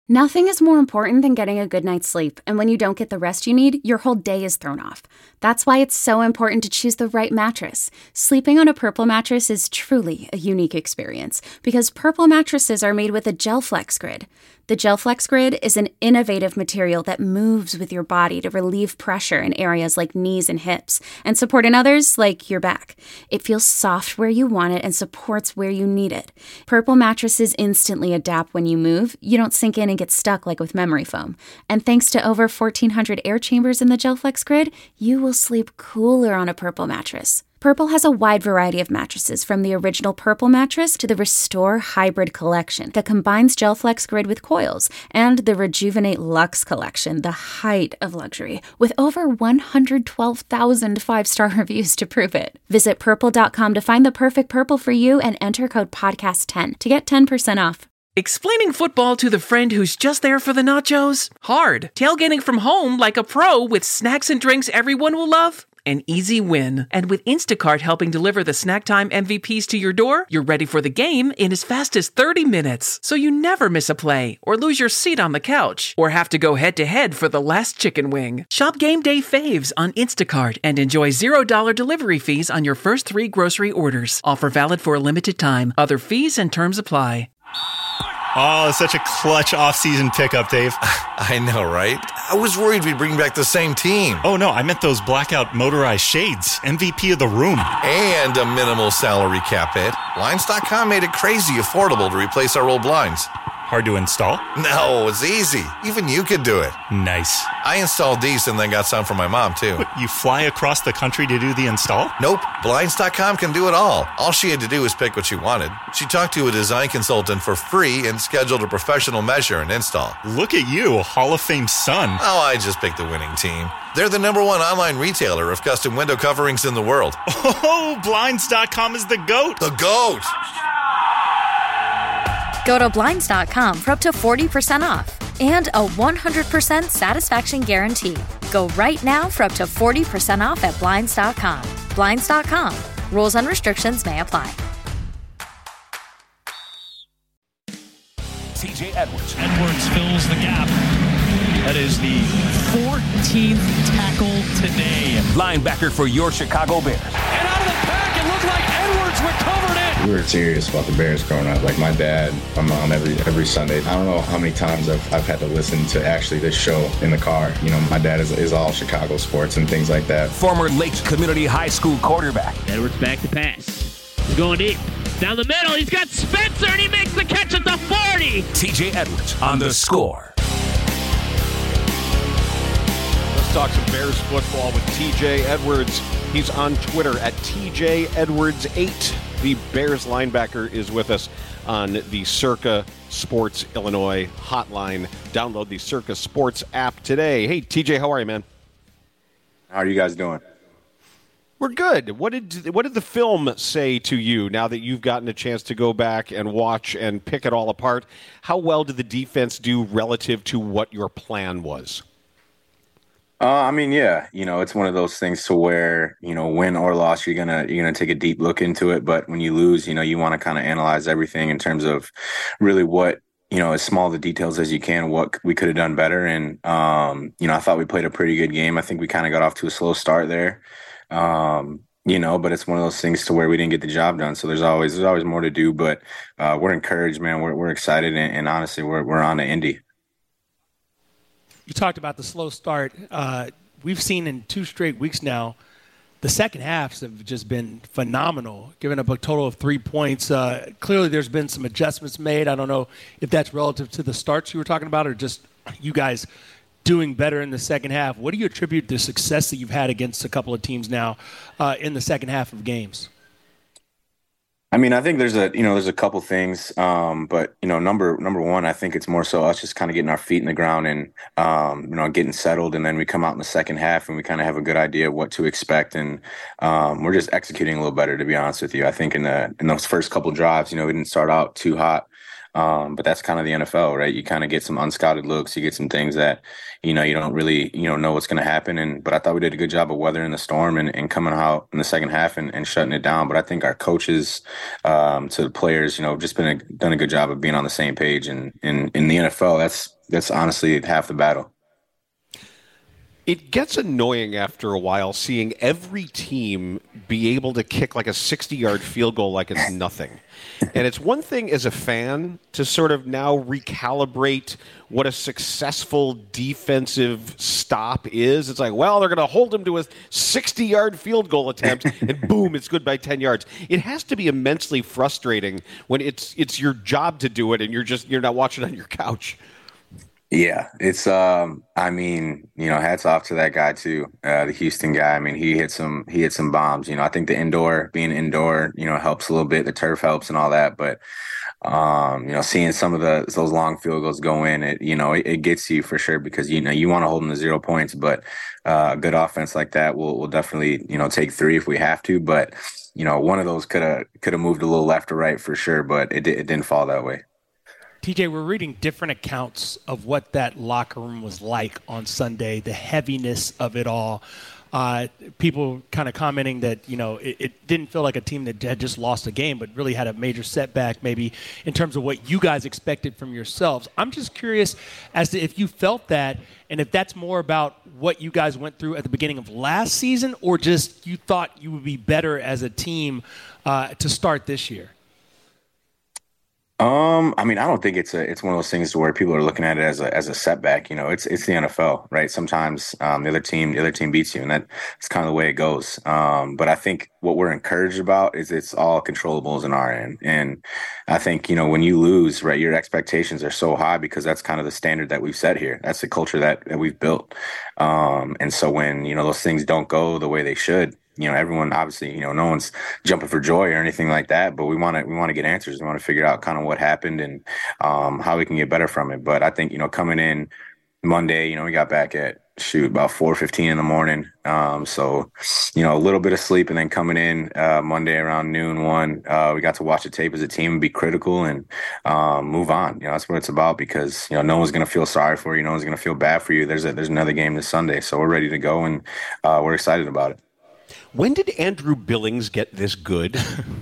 Nothing is more important than getting a good night's sleep, and when you don't get the rest you need, your whole day is thrown off. That's why it's so important to choose the right mattress. Sleeping on a Purple mattress is truly a unique experience, because Purple mattresses are made with a GelFlex Grid. The GelFlex Grid is an innovative material that moves with your body to relieve pressure in areas like knees and hips, and support in others like your back. It feels soft where you want it and supports where you need it. Purple mattresses instantly adapt when you move. You don't sink in and get stuck like with memory foam. And thanks to over 1,400 air chambers in the GelFlex Grid, you will sleep cooler on a Purple mattress. Purple has a wide variety of mattresses, from the original Purple mattress to the Restore Hybrid collection that combines GelFlex Grid with coils, and the Rejuvenate Luxe collection, the height of luxury, with over 112,000 five-star reviews to prove it. Visit purple.com to find the perfect Purple for you and enter code podcast10 to get 10% off. Explaining football to the friend who's just there for the nachos? Hard. Tailgating from home like a pro with snacks and drinks everyone will love? An easy win. And with Instacart helping deliver the snack time MVPs to your door, you're ready for the game in as fast as 30 minutes. So you never miss a play, or lose your seat on the couch, or have to go head-to-head for the last chicken wing. Shop Game Day Faves on Instacart and enjoy $0 delivery fees on your first 3 grocery orders. Offer valid for a limited time. Other fees and terms apply. Oh, it's such a clutch off-season pickup, Dave. I know, right? I was worried we'd bring back the same team. Oh, no, I meant those blackout motorized shades. MVP of the room. And a minimal salary cap hit. Blinds.com made it crazy affordable to replace our old blinds. Hard to install? No, it's easy. Even you could do it. Nice. I installed these and then got some for my mom, too. What, you fly across the country to do the install? Nope. Blinds.com can do it all. All she had to do was pick what she wanted. She talked to a design consultant for free and scheduled a professional measure and install. Look at you, a Hall of Fame son. Oh, I just picked the winning team. They're the #1 online retailer of custom window coverings in the world. Oh, Blinds.com is the GOAT. The GOAT! Go to Blinds.com for up to 40% off and a 100% satisfaction guarantee. Go right now for up to 40% off at Blinds.com. Blinds.com. Rules and restrictions may apply. TJ Edwards. Edwards fills the gap. That is the 14th tackle today. Linebacker for your Chicago Bears. And out of the pack, it looked like Edwards recovered it. We were serious about the Bears growing up. Like my dad, my mom, every Sunday. I don't know how many times I've had to listen to actually this show in the car. You know, my dad is all Chicago sports and things like that. Former Lakes Community High School quarterback. Edwards back to pass. He's going deep. Down the middle. He's got Spencer, and he makes the catch at the 40. TJ Edwards on The Score. Let's talk some Bears football with TJ Edwards. He's on Twitter at TJEdwards8. The Bears linebacker is with us on the Circa Sports Illinois hotline. Download the Circa Sports app today. Hey, TJ, how are you, man? How are you guys doing? We're good. What did the film say to you now that you've gotten a chance to go back and watch and pick it all apart? How well did the defense do relative to what your plan was? I mean, yeah, you know, it's one of those things to where, you know, win or loss, you're gonna take a deep look into it. But when you lose, you know, you want to kind of analyze everything in terms of really what, you know, as small the details as you can, what we could have done better. And, you know, I thought we played a pretty good game. I think we kind of got off to a slow start there, you know, but it's one of those things to where we didn't get the job done. So there's always more to do. But we're encouraged, man. We're excited. And honestly, we're on to Indy. You talked about the slow start. We've seen in 2 straight weeks now, the second halves have just been phenomenal, giving up a total of 3 points. Clearly there's been some adjustments made. I don't know if that's relative to the starts you were talking about or just you guys doing better in the second half. What do you attribute the success that you've had against a couple of teams now in the second half of games? I mean, I think there's a couple things, but you know, number one, I think it's more so us just kind of getting our feet in the ground and you know, getting settled, and then we come out in the second half and we kind of have a good idea of what to expect, and we're just executing a little better, to be honest with you. I think in those first couple drives, you know, we didn't start out too hot. But that's kind of the NFL, right? You kind of get some unscouted looks. You get some things that, you don't really, know what's going to happen. But I thought we did a good job of weathering the storm and coming out in the second half and shutting it down. But I think our coaches, to the players, just done a good job of being on the same page. And in the NFL, that's honestly half the battle. It gets annoying after a while seeing every team be able to kick like a 60-yard field goal like it's nothing. And it's one thing as a fan to sort of now recalibrate what a successful defensive stop is. It's like, well, they're going to hold him to a 60-yard field goal attempt, and boom, it's good by 10 yards. It has to be immensely frustrating when it's your job to do it and you're not watching on your couch. Yeah, it's hats off to that guy too, the Houston guy. I mean, he hit some bombs. I think being indoor, helps a little bit. The turf helps and all that, but seeing some of those long field goals go in, it gets you for sure because you want to hold them to 0 points, but a good offense like that will definitely take 3 if we have to. But one of those could have moved a little left or right for sure, but it didn't fall that way. TJ, we're reading different accounts of what that locker room was like on Sunday, the heaviness of it all. People kind of commenting that, it didn't feel like a team that had just lost a game, but really had a major setback maybe in terms of what you guys expected from yourselves. I'm just curious as to if you felt that and if that's more about what you guys went through at the beginning of last season or just you thought you would be better as a team to start this year. I don't think it's one of those things to where people are looking at it as a setback. It's the NFL, right? Sometimes the other team beats you, and that's kind of the way it goes. But I think what we're encouraged about is it's all controllables in our end, and I think when you lose, right, your expectations are so high because that's kind of the standard that we've set here. That's the culture that we've built, and so when those things don't go the way they should. Everyone obviously, no one's jumping for joy or anything like that, but we want to get answers. We want to figure out kind of what happened and how we can get better from it. But I think, coming in Monday, we got back at about 4:15 in the morning. So, a little bit of sleep and then coming in Monday around noon 1, we got to watch the tape as a team and be critical and move on. That's what it's about because, no one's going to feel sorry for you. No one's going to feel bad for you. There's another game this Sunday. So we're ready to go and we're excited about it. When did Andrew Billings get this good?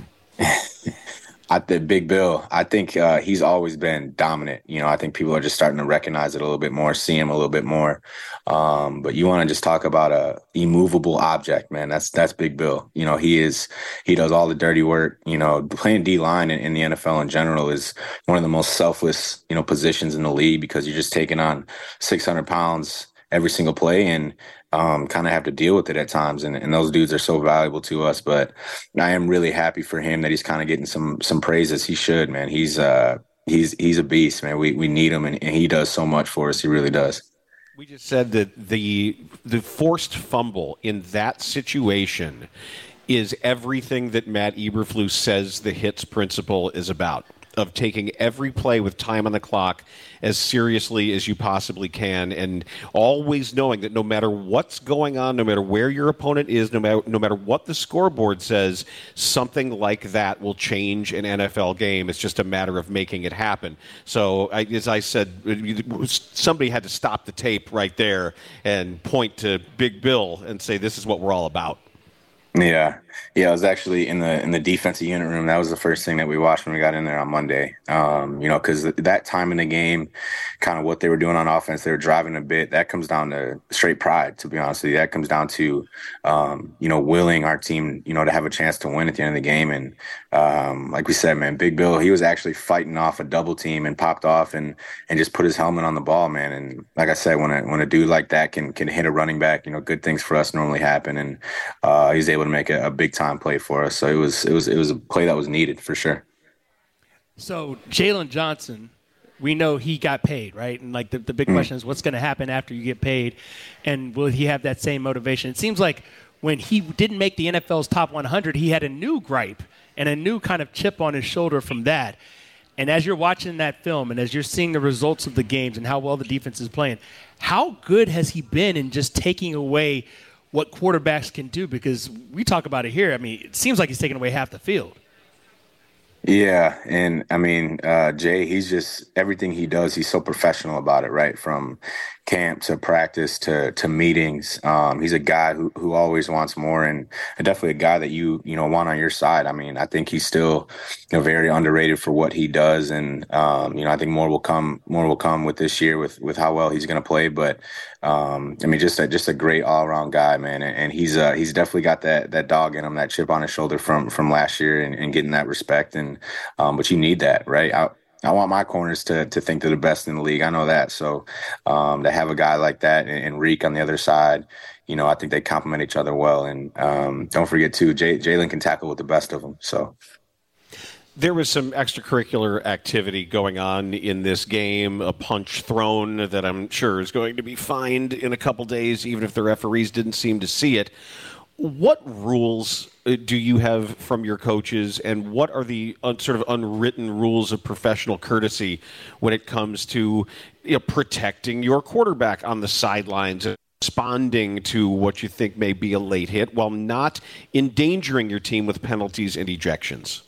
Big Bill, I think he's always been dominant. I think people are just starting to recognize it a little bit more, see him a little bit more. But you want to just talk about a immovable object, man. That's Big Bill. He does all the dirty work. Playing D-line in the NFL in general is one of the most selfless, positions in the league because you're just taking on 600 pounds every single play and kind of have to deal with it at times. And those dudes are so valuable to us. But I am really happy for him that he's kind of getting some praises. He should, man. He's a beast, man. We need him, and he does so much for us. He really does. We just said that the forced fumble in that situation is everything that Matt Eberflus says the HITS principle is about, of taking every play with time on the clock as seriously as you possibly can, and always knowing that no matter what's going on, no matter where your opponent is, no matter what the scoreboard says, something like that will change an NFL game. It's just a matter of making it happen. So, as I said, somebody had to stop the tape right there and point to Big Bill and say, this is what we're all about. Yeah. I was actually in the defensive unit room. That was the first thing that we watched when we got in there on Monday. Because that time in the game, kind of what they were doing on offense, they were driving a bit. That comes down to straight pride, to be honest with you. That comes down to, willing our team, to have a chance to win at the end of the game. And like we said, man, Big Bill, he was actually fighting off a double team and popped off and just put his helmet on the ball, man. And like I said, when a dude like that can hit a running back, good things for us normally happen. And he's able to make a big time play for us. So it was a play that was needed for sure. So Jalen Johnson, we know he got paid, right? And like the big question is what's going to happen after you get paid, and will he have that same motivation? It seems like when he didn't make the NFL's top 100, he had a new gripe and a new kind of chip on his shoulder from that. And as you're watching that film and as you're seeing the results of the games and how well the defense is playing, how good has he been in just taking away what quarterbacks can do? Because we talk about it here. I mean, it seems like he's taking away half the field. Yeah, and I mean, Jay, he's just everything he does, he's so professional about it, right? From camp to practice to meetings. He's a guy who always wants more, and definitely a guy that you want on your side. I mean, I think he's still very underrated for what he does, and I think more will come with this year with how well he's going to play. But I mean, just a great all around guy, man, and he's definitely got that dog in him, that chip on his shoulder from last year, and getting that respect. And but you need that, right? I want my corners to think they're the best in the league. I know that. So to have a guy like that and Reek on the other side, I think they complement each other well. And don't forget too, Jalen can tackle with the best of them. So. There was some extracurricular activity going on in this game, a punch thrown that I'm sure is going to be fined in a couple days, even if the referees didn't seem to see it. What rules do you have from your coaches, and what are the sort of unwritten rules of professional courtesy when it comes to protecting your quarterback on the sidelines, responding to what you think may be a late hit while not endangering your team with penalties and ejections?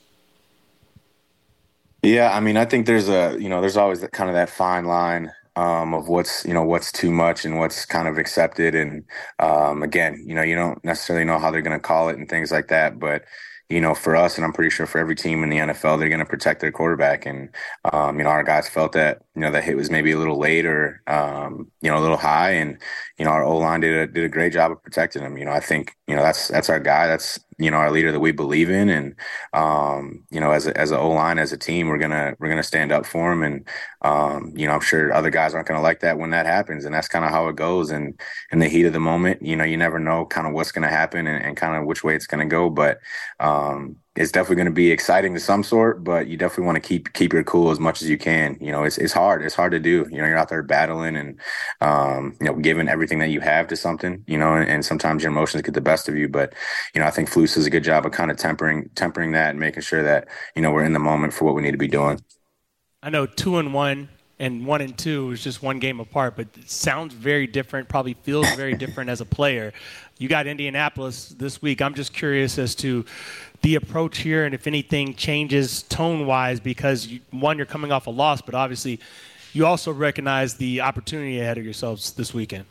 Yeah, I mean, I think there's always that fine line of what's too much and what's kind of accepted. And again, you don't necessarily know how they're going to call it and things like that. But, for us, and I'm pretty sure for every team in the NFL, they're going to protect their quarterback. And, our guys felt that, that hit was maybe a little late or, a little high. And, our O-line did a great job of protecting him. I think, that's our guy. That's, our leader that we believe in. And, as a O-line, as a team, we're going to stand up for him. And, I'm sure other guys aren't going to like that when that happens. And that's kind of how it goes. And in the heat of the moment, you never know kind of what's going to happen and kind of which way it's going to go. But, it's definitely going to be exciting to some sort, but you definitely want to keep your cool as much as you can. It's hard. It's hard to do. You're out there battling and, giving everything that you have to something, and sometimes your emotions get the best of you. But, I think Flus does a good job of kind of tempering that and making sure that, we're in the moment for what we need to be doing. I know 2-1 and 1-2 is just one game apart, but it sounds very different, probably feels very different as a player. You got Indianapolis this week. I'm just curious as to the approach here and if anything changes tone-wise because, you're coming off a loss, but obviously you also recognize the opportunity ahead of yourselves this weekend.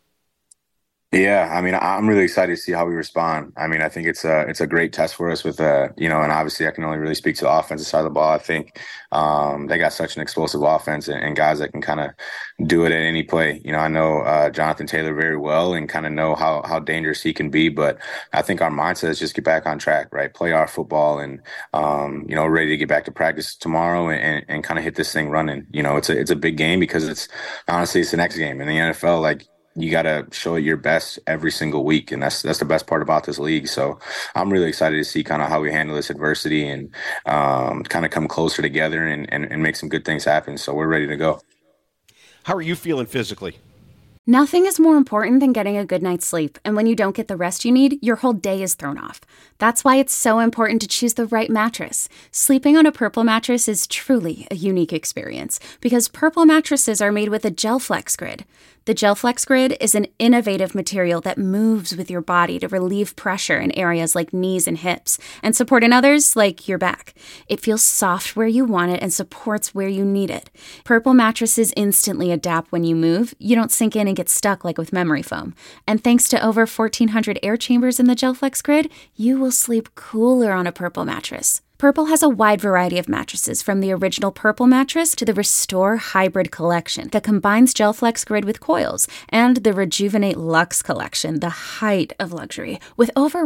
Yeah, I mean, I'm really excited to see how we respond. I mean, I think it's a great test for us with, and obviously I can only really speak to the offensive side of the ball. I think they got such an explosive offense and guys that can kind of do it at any play. I know Jonathan Taylor very well and kind of know how dangerous he can be. But I think our mindset is just get back on track, right? Play our football and, ready to get back to practice tomorrow and kind of hit this thing running. It's a big game because it's the next game in the NFL. You got to show it your best every single week. And that's the best part about this league. So I'm really excited to see kind of how we handle this adversity and kind of come closer together and make some good things happen. So we're ready to go. How are you feeling physically? Nothing is more important than getting a good night's sleep, and when you don't get the rest you need, your whole day is thrown off. That's why it's so important to choose the right mattress. Sleeping on a Purple mattress is truly a unique experience, because Purple mattresses are made with a GelFlex Grid. The GelFlex Grid is an innovative material that moves with your body to relieve pressure in areas like knees and hips, and support in others like your back. It feels soft where you want it and supports where you need it. Purple mattresses instantly adapt when you move. You don't sink in and get stuck like with memory foam. And thanks to over 1,400 air chambers in the GelFlex Grid, you will sleep cooler on a Purple mattress. Purple has a wide variety of mattresses, from the original Purple mattress to the Restore Hybrid collection that combines GelFlex Grid with coils, and the Rejuvenate Luxe collection, the height of luxury, with over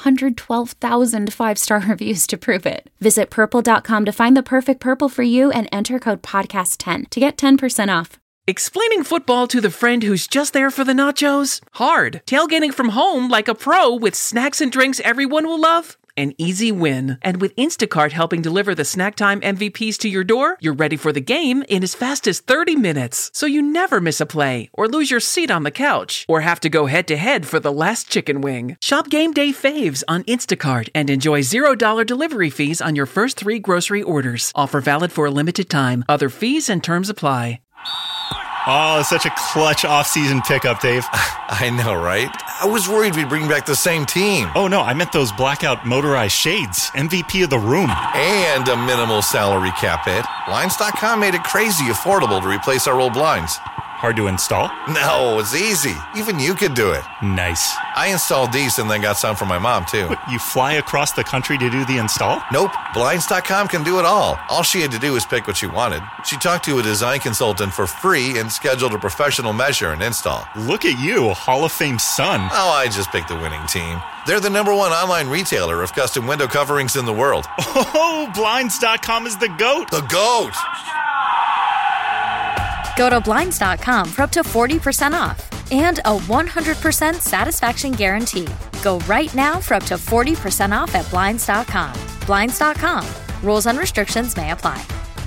112,000 five-star reviews to prove it. Visit purple.com to find the perfect Purple for you and enter code podcast10 to get 10% off. Explaining football to the friend who's just there for the nachos? Hard. Tailgating from home like a pro with snacks and drinks everyone will love? An easy win. And with Instacart helping deliver the snack time MVPs to your door, you're ready for the game in as fast as 30 minutes. So you never miss a play or lose your seat on the couch or have to go head-to-head for the last chicken wing. Shop Game Day Faves on Instacart and enjoy $0 delivery fees on your first 3 grocery orders. Offer valid for a limited time. Other fees and terms apply. Oh, it's such a clutch off-season pickup, Dave. I know, right? I was worried we'd bring back the same team. Oh, no, I meant those blackout motorized shades. MVP of the room. And a minimal salary cap hit. Blinds.com made it crazy affordable to replace our old blinds. Hard to install? No, it's easy. Even you could do it. Nice. I installed these and then got some for my mom, too. What, you fly across the country to do the install? Nope. Blinds.com can do it all. All she had to do was pick what she wanted. She talked to a design consultant for free and scheduled a professional measure and install. Look at you, a Hall of Fame son. Oh, I just picked the winning team. They're the #1 online retailer of custom window coverings in the world. Oh, Blinds.com is the GOAT. The GOAT! Go to Blinds.com for up to 40% off and a 100% satisfaction guarantee. Go right now for up to 40% off at Blinds.com. Blinds.com. Rules and restrictions may apply.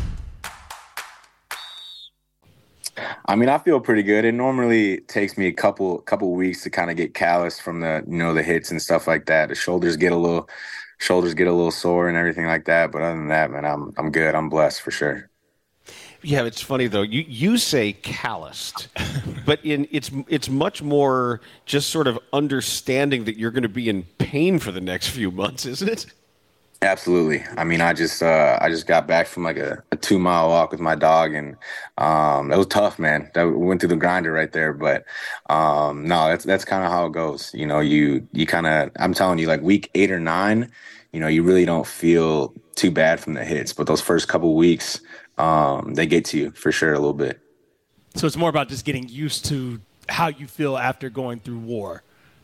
I mean, I feel pretty good. It normally takes me a couple weeks to kind of get calloused from the, the hits and stuff like that. The shoulders get a little sore and everything like that. But other than that, man, I'm good. I'm blessed for sure. Yeah, it's funny though. You say calloused, but it's much more just sort of understanding that you're going to be in pain for the next few months, isn't it? Absolutely. I mean, I just got back from like a 2-mile walk with my dog, and that was tough, man. We went through the grinder right there, but no, that's kind of how it goes. You kind of, I'm telling you, like week 8 or 9, you really don't feel too bad from the hits, but those first couple weeks, they get to you for sure a little bit. So it's more about just getting used to how you feel after going through war.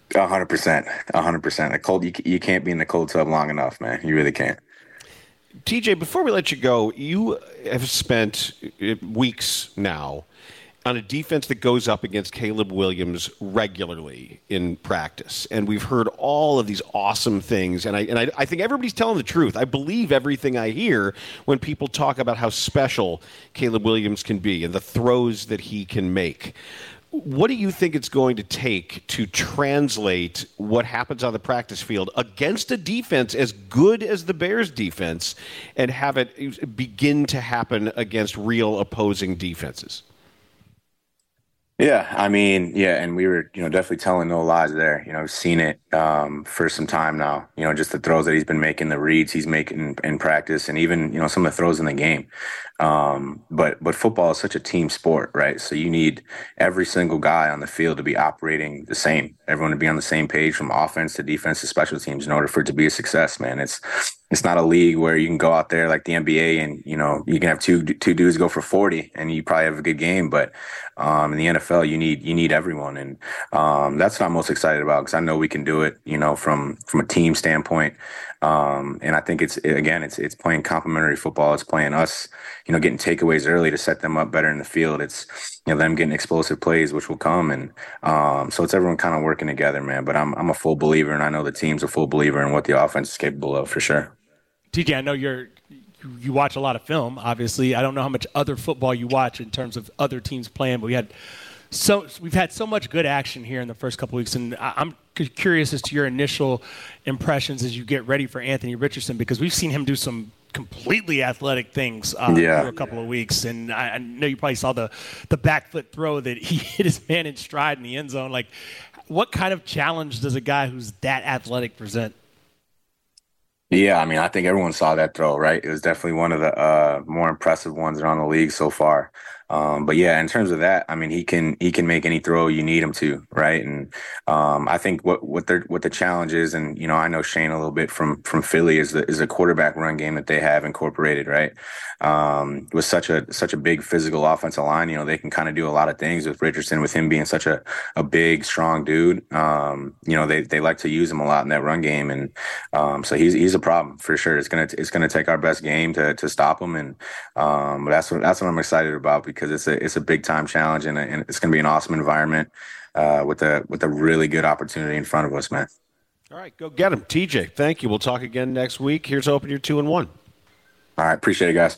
100%. A cold, you can't be in the cold tub long enough, man. You really can't. TJ, before we let you go, you have spent weeks now on a defense that goes up against Caleb Williams regularly in practice. And we've heard all of these awesome things. And I think everybody's telling the truth. I believe everything I hear when people talk about how special Caleb Williams can be and the throws that he can make. What do you think it's going to take to translate what happens on the practice field against a defense as good as the Bears defense and have it begin to happen against real opposing defenses? Yeah, I mean, and we were, definitely telling no lies there. I've seen it for some time now. Just the throws that he's been making, the reads he's making in practice, and even some of the throws in the game. But football is such a team sport, right? So you need every single guy on the field to be operating the same. Everyone to be on the same page, from offense to defense to special teams, in order for it to be a success, man. It's not a league where you can go out there like the NBA and, you can have two dudes go for 40 and you probably have a good game. But in the NFL, you need everyone. And that's what I'm most excited about, because I know we can do it, from a team standpoint. And I think it's playing complementary football. It's playing us, getting takeaways early to set them up better in the field. It's, them getting explosive plays, which will come. And so it's everyone kind of working together, man. But I'm a full believer, and I know the team's a full believer in what the offense is capable of, for sure. TJ, I know you watch a lot of film, obviously. I don't know how much other football you watch in terms of other teams playing, but we've had so much good action here in the first couple weeks, and I'm curious as to your initial impressions as you get ready for Anthony Richardson, because we've seen him do some completely athletic things for a couple of weeks, and I know you probably saw the back foot throw that he hit his man in stride in the end zone. Like, what kind of challenge does a guy who's that athletic present? Yeah, I mean, I think everyone saw that throw, right? It was definitely one of the more impressive ones around the league so far. But yeah, in terms of that, I mean, he can make any throw you need him to, right? And I think what the challenge is, and I know Shane a little bit from Philly, is a quarterback run game that they have incorporated, right? With such a big physical offensive line, they can kind of do a lot of things with Richardson, with him being such a big, strong dude. They like to use him a lot in that run game, and so he's a problem for sure. It's gonna take our best game to stop him, and but that's what I'm excited about, because it's a big time challenge, and it's gonna be an awesome environment with a really good opportunity in front of us, man. All right, go get him, TJ. Thank you. We'll talk again next week. Here's hoping you're 2-1. All right, appreciate it, guys.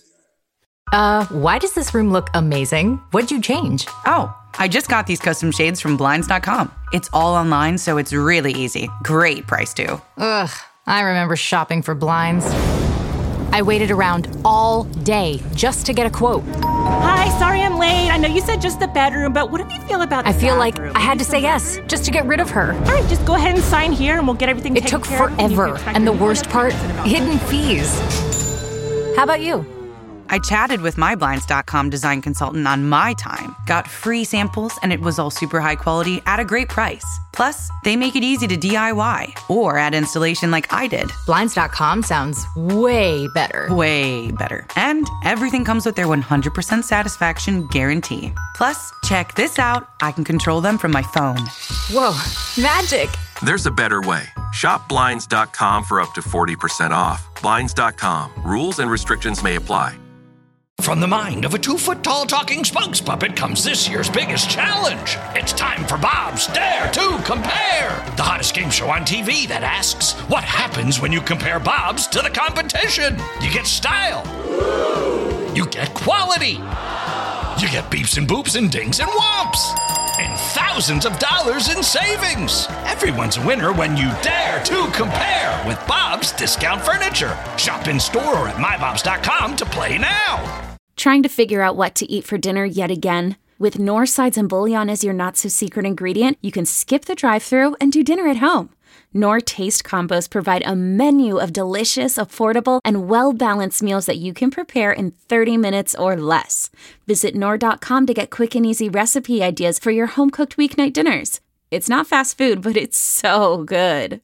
Why does this room look amazing? What'd you change? Oh, I just got these custom shades from Blinds.com. It's all online, so it's really easy. Great price, too. Ugh, I remember shopping for blinds. I waited around all day just to get a quote. Hi, sorry I'm late. I know you said just the bedroom, but what do you feel about the I feel bathroom? like I had to say yes just to get rid of her. All right, just go ahead and sign here and we'll get everything taken care of. It took forever. And the worst part, hidden fees. How about you? I chatted with my Blinds.com design consultant on my time, got free samples, and it was all super high quality at a great price. Plus, they make it easy to DIY or add installation like I did. Blinds.com sounds way better. Way better. And everything comes with their 100% satisfaction guarantee. Plus, check this out. I can control them from my phone. Whoa, magic. There's a better way. Shop Blinds.com for up to 40% off. Blinds.com. Rules and restrictions may apply. From the mind of a 2-foot-tall talking spokes puppet comes this year's biggest challenge. It's time for Bob's Dare to Compare, the hottest game show on TV that asks, what happens when you compare Bob's to the competition? You get style. You get quality. You get beeps and boops and dings and whomps. And thousands of dollars in savings. Everyone's a winner when you dare to compare with Bob's Discount Furniture. Shop in store or at mybobs.com to play now. Trying to figure out what to eat for dinner yet again? With Knorr sides and bouillon as your not-so-secret ingredient, you can skip the drive-thru and do dinner at home. Knorr Taste Combos provide a menu of delicious, affordable, and well-balanced meals that you can prepare in 30 minutes or less. Visit Knorr.com to get quick and easy recipe ideas for your home-cooked weeknight dinners. It's not fast food, but it's so good.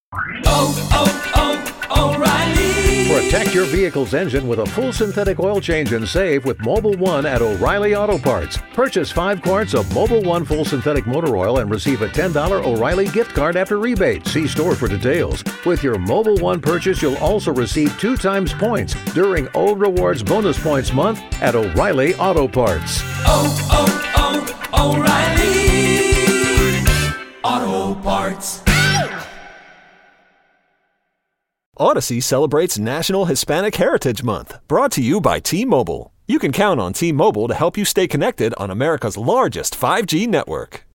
O'Reilly. Protect your vehicle's engine with a full synthetic oil change and save with Mobil 1 at O'Reilly Auto Parts. Purchase 5 quarts of Mobil 1 full synthetic motor oil and receive a $10 O'Reilly gift card after rebate. See store for details. With your Mobil 1 purchase, you'll also receive 2 times points during O Rewards Bonus Points Month at O'Reilly Auto Parts. O'Reilly Auto Parts. Odyssey celebrates National Hispanic Heritage Month, brought to you by T-Mobile. You can count on T-Mobile to help you stay connected on America's largest 5G network.